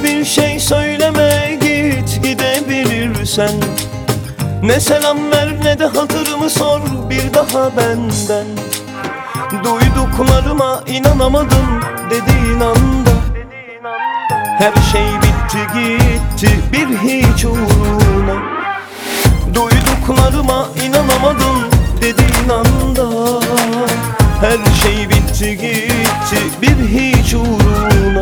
Hiçbir şey söyleme, git gidebilirsen. Ne selam ver ne de hatırımı sor bir daha benden. Duyduklarıma inanamadım dediğin anda. Her şey bitti gitti bir hiç uğruna. Duyduklarıma inanamadım dediğin anda. Her şey bitti gitti bir hiç uğruna.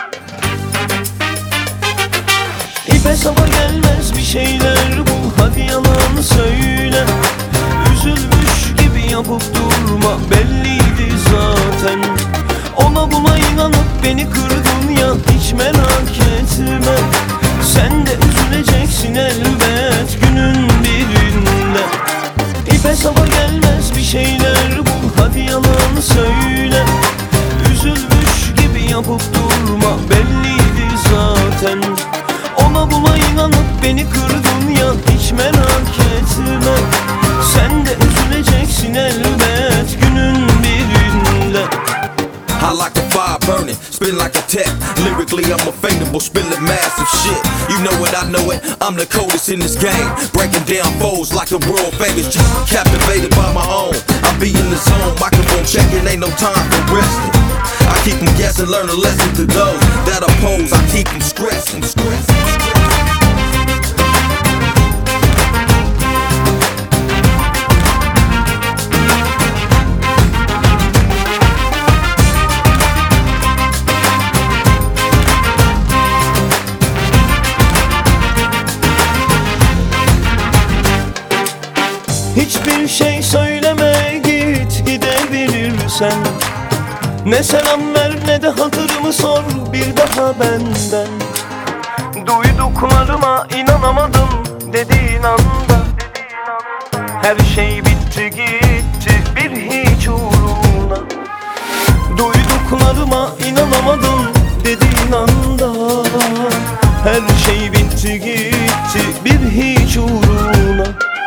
İpe sapa gelmez bir şeyler bul, hadi yalan söyle. Üzülmüş gibi yapıp durma, belliydi zaten. Ona buna inanıp beni kırdın ya, hiç merak etme. Sen de üzüleceksin elbet günün birinde. İpe sapa gelmez bir şeyler bul, hadi yalan söyle. Üzülmüş gibi yapıp durma, belliydi zaten. Ona buna inanıp beni kırdın ya, hiç merak etme. Sen de üzüleceksin elbet günün birinde. I like the fire burning, spin like a tech. Lyrically I'm offendable, spilling massive shit. You know it, I know it, I'm the coldest in this game. Breaking down foes like a world famous. Captivated by my own, I be in the zone. Microphone checking, ain't no time for resting. I keep them guessing, learn a lesson to those that oppose. I keep them stressing. Hiçbir şey söyleme, git gidebilirsen. Ne selam ver ne de hatırımı sor bir daha benden. Duyduklarıma inanamadım dediğin anda. Her şey bitti gitti bir hiç uğruna. Duyduklarıma inanamadım dediğin anda. Her şey bitti gitti bir hiç uğruna.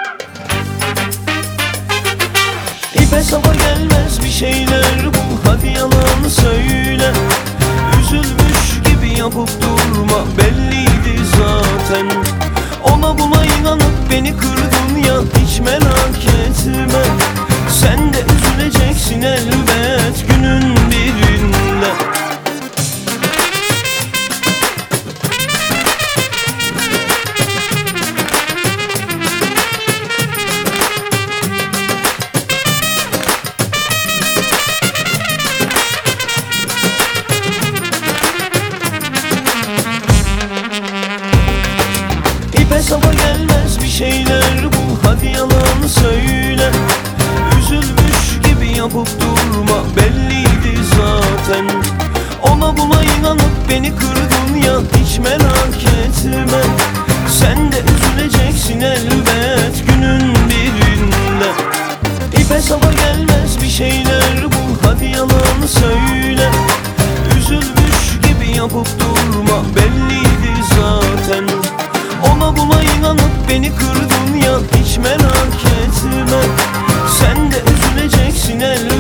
İpe sapa gelmez bir şeyler bul, hadi yalan söyle. Üzülmüş gibi yapıp durma, belliydi zaten. Ona buna inanıp beni kırdın ya, hiç merak etme. Sen de üzüleceksin elbet günün birinde. İpe sapa gelmez bir şeyler bul, hadi yalan söyle. Üzülmüş gibi yapıp durma, belliydi zaten. Ona buna inanıp beni kırdın ya, hiç merak etme. Sen de üzüleceksin elbet günün birinde. İpe sapa gelmez bir şeyler bul, hadi yalan söyle. Üzülmüş gibi yapıp durma, belliydi zaten. Ona buna inanıp beni kırdın ya, hiç merak etme. Sen de üzüleceksin elbet.